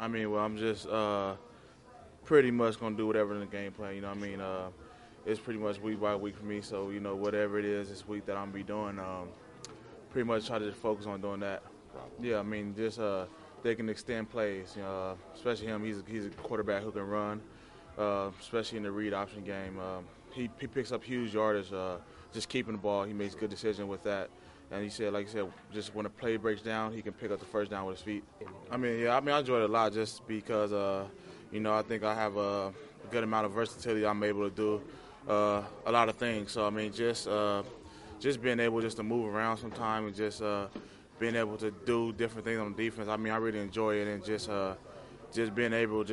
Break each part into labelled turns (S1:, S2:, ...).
S1: I mean, well, I'm just pretty much gonna do whatever in the game plan. You know what I mean? It's pretty much week by week for me. So whatever it is this week that I'm gonna be doing, pretty much try to just focus on doing that. Yeah, I mean, just they can extend plays. Especially him. He's a quarterback who can run, especially in the read option game. He picks up huge yardage. Just keeping the ball, he makes good decisions with that. And he said, like I said, just when a play breaks down, he can pick up the first down with his feet. I enjoyed it a lot just because, I think I have a good amount of versatility. I'm able to do a lot of things. So, I mean, just being able just to move around sometime and just being able to do different things on defense. I mean, I really enjoy it, and just being able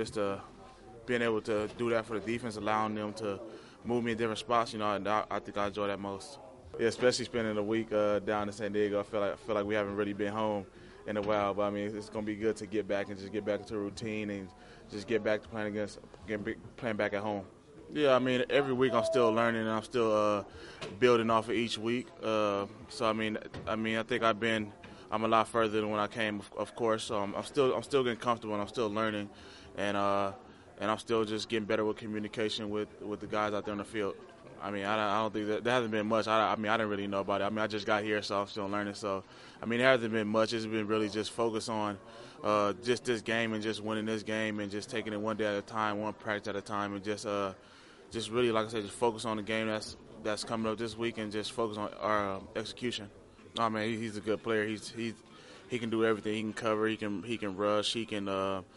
S1: to do that for the defense, allowing them to move me in different spots. I think I enjoy that most. Yeah, especially spending a week down in San Diego. I feel like we haven't really been home in a while. But I mean, it's going to be good to get back and just get back into a routine and just get back to playing back at home. Yeah, I mean, every week I'm still learning and I'm still building off of each week. So I think I'm a lot further than when I came, of course. So I'm still getting comfortable and I'm still learning, and I'm still just getting better with communication with the guys out there on the field. I mean, I don't think that there hasn't been much. I didn't really know about it. I mean, I just got here, so I'm still learning. So, I mean, there hasn't been much. It's been really just focus on just this game and just winning this game and just taking it one day at a time, one practice at a time, and just really, like I said, just focus on the game that's coming up this week and just focus on our execution. Oh man, he's a good player. He can do everything. He can cover. He can rush. He can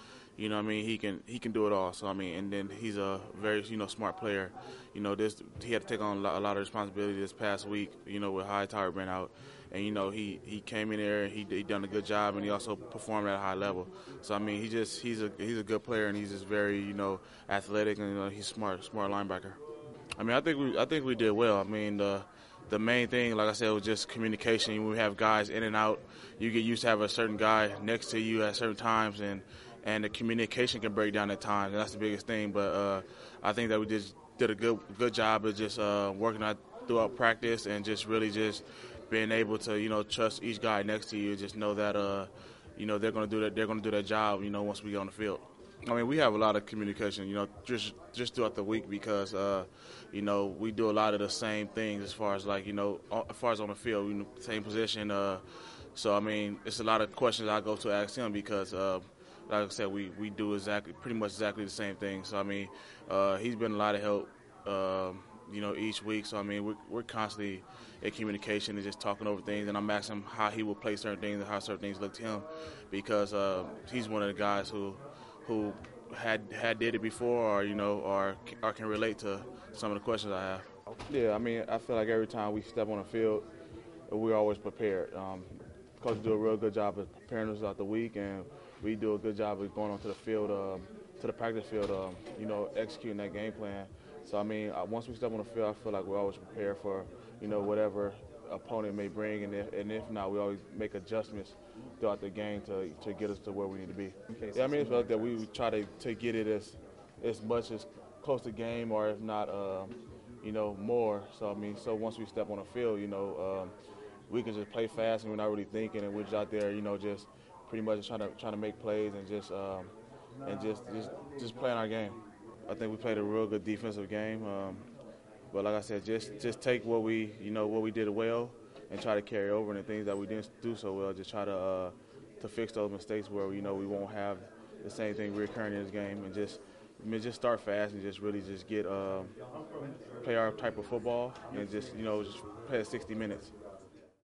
S1: he can do it all. So I mean, and then he's a very smart player. He had to take on a lot of responsibility this past week. With Hightower being out, and he came in there and he done a good job, and he also performed at a high level. So I mean, he's a good player, and he's just very athletic, and he's smart linebacker. I mean, I think we did well. I mean, the main thing, like I said, was just communication. When we have guys in and out, you get used to have a certain guy next to you at certain times, and the communication can break down at times, and that's the biggest thing. But I think that we did a good job of just working out throughout practice and just really just being able to trust each guy next to you. Just know that they're going to do that. They're going to do their job. Once we get on the field. I mean, we have a lot of communication, just throughout the week because, we do a lot of the same things as far as as far as on the field, same position. So I mean, it's a lot of questions I go to ask him because. Like I said, we do pretty much exactly the same thing. So I mean, he's been a lot of help, each week. So I mean, we're constantly in communication and just talking over things. And I'm asking him how he will play certain things and how certain things look to him, because he's one of the guys who had did it before, or can relate to some of the questions I have. Yeah, I mean, I feel like every time we step on the field, we're always prepared. Coaches do a real good job of preparing us throughout the week, and we do a good job of going onto the field, to the practice field, executing that game plan. So, I mean, once we step on the field, I feel like we're always prepared for, whatever opponent may bring, and if not, we always make adjustments throughout the game to get us to where we need to be. Okay, yeah, I mean, it's like that we try to get it as much as close to game, or if not, more. So, I mean, once we step on the field, we can just play fast and we're not really thinking, and we're just out there, just pretty much trying to make plays and just playing our game. I think we played a real good defensive game, but like I said, just take what we did well and try to carry over, and the things that we didn't do so well, just try to fix those mistakes where we won't have the same thing recurring in this game, and just start fast and just really just get play our type of football and just play 60 minutes.